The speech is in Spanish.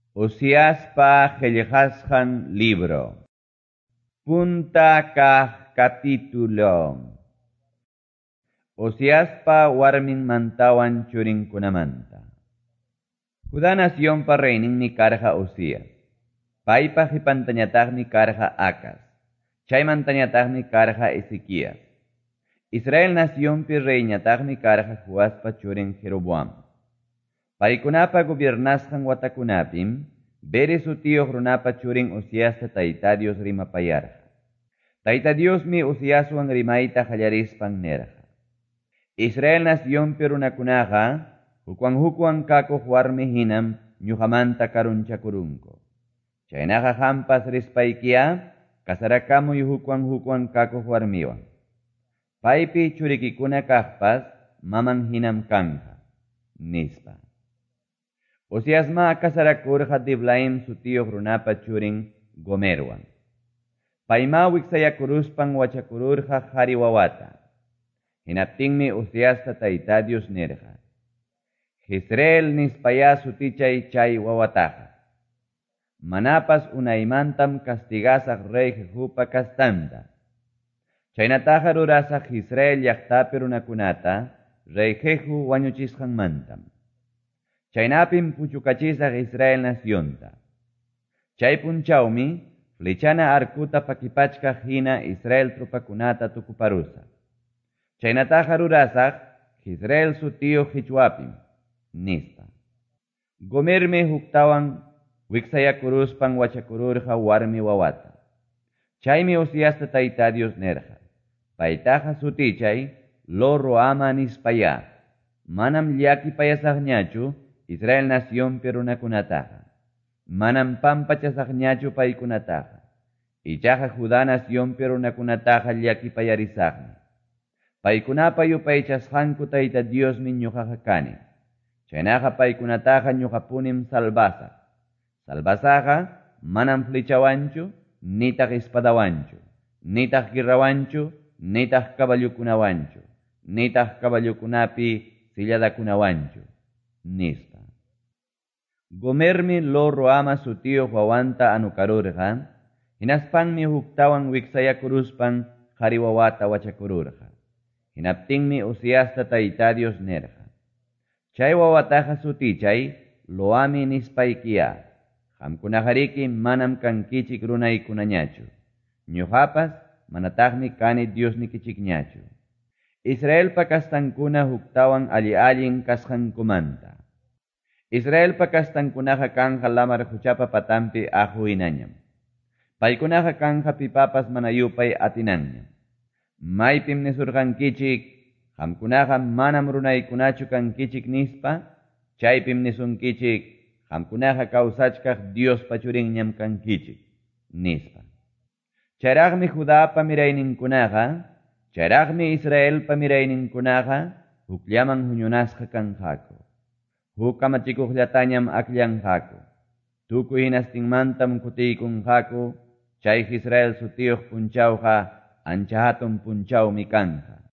Usiaspa qillqasqan libro. Punta kaq capítulo. Usiaspa warmin mantawan churinkunamanta. Judá naciónpa reyninmi karqa Usías. Paypa qipantañataqmi karqa Acaz. Chaymantañataqmi karqa Ezequías. Israel naciónpi reyñataqmi karqa Joaspa churin Jeroboam. Paykunapa gobiernasqan watakunapim, Beri sutiyuq runapa churin Uziasta Tayta Dios rimapayarqa. Tayta Diosmi Uziaswan rimayta qallarispan nerqa. Israel naciónpi runakunaqa, hukwan kakuq warmi hinam ñuqamanta karunchakurunku. Chaynaqa hampas rispaykiya, kasarakamuy hukwan kakuq warmiwan. Paypi churikikuna kaqpas, maman hinam kanqa, nispa. Uziasma kasarakurqa Diblaim sutiyuq runapa churin Gomerwan. Payma wiksayakuruspan wachakururqa qhari wawata. Hinaptinmi Uziasta Tayta Dios nerqa. Jezreel nispaya sutichay chay wawataqa. Manapas unaymantam castigasaq rey Jehupa kastanta. Chaynataqa rurasaq Jezreel llaqtapi runakunata rey Jehu wañuchisqanmantam. Chaynapim puchukachisaq Israel nacionta. Chay punchawmi flechana arkuta pakipachkaq hina Israel trupakunata tukuparusa. Chaynataqa rurasaq Jezreel sutiyuq Qichwapim, nispa. Gomermi huktawan wiksayakuruspan wachakururqa warmi wawata. Chaymi Uziasta Tayta Dios nerqa. Paytaqa sutichay Lo-ruhama nispaya. Manam llakipayasaqñachu Israel naciónpi runakunataqa. Manam pampachasaqñachu paykunataqa. Ichaqa Judá naciónpi runakunataqa llakipayarisaqmi. Paykunapa yupaychasqanku Tayta Diosmi ñuqaqa kani. Chaynaqa paykunataqa ñuqapunim salbasaq. Salbasaqa manam flechawanchu, nitaq espadawanchu, nitaq guerrawanchu, nitaq caballukunawanchu, nitaq caballukunapi silladakunawanchu, nispa. Gomermi Lo-ruhama sutiyuq wawanta anukarurqa, hinaspanmi huktawan wiksayakuruspan qhari wawata wachakururqa. Hinaptinmi Uziasta Tayta Dios nerqa. Chay wawataqa sutichay Lo-ami nispaykiya. Qamkunaqariki manam kankichik runaykunañachu. Ñuqapas manataqmi kani Diosnikichikñachu. Israelpa kastankuna huktawan allin kasqankumanta. Israelpa kastankunaqa kanqa lamar huchapa patampi aju hinañam. Paykunaqa kanqa pipapas mana yupay atinanñam. Maypim nisurqankichik, qamkunaqa manam runaykunachu kankichik nispa, chaypim nisunkichik, qamkunaqa kawsachkaq Diospa churinñam kankichik, nispa. Chayraqmi Judapa mirayninkunaqa, chayraqmi Israelpa mirayninkunaqa, hukllaman huñunasqa kanqaku. Huk kamachikuqllatañam akllanqaku. Tukuy hinastinmantam kutiykunqaku, chay Israel sutiyuq punchawqa ancha hatun punchawmi kanqa.